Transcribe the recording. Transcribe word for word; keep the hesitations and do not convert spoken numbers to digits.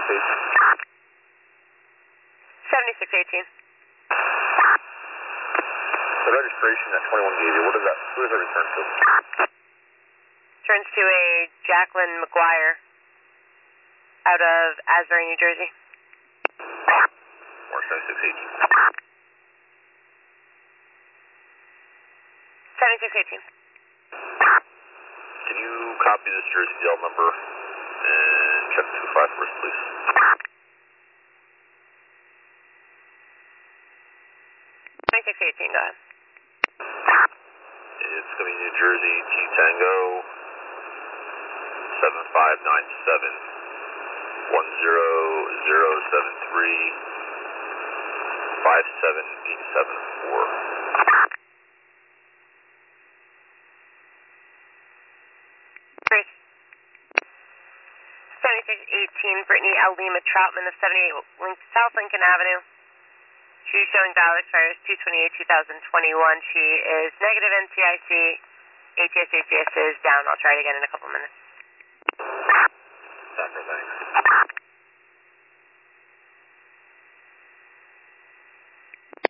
seventy-six eighteen. seventy-six eighteen. The registration at twenty-one gave you, what is that, who does that return to? Turns to a Jacqueline McGuire out of Asbury, New Jersey. Or seventy-six eighteen. seventy-six eighteen. Can you copy this Jersey D L number and check two five for us, please? seventy-six eighteen, go ahead. It's going to be New Jersey T Tango seven five nine seven one zero zero seven three five seven eight seven four. seventy-six eighteen, Brittany L. Lima Troutman of seventy-eight Link South Lincoln Avenue. She's showing valid expires two twenty-eight two thousand twenty-one. She is negative N C I C. A T S A T S is down. I'll try it again in a couple minutes. Thanks.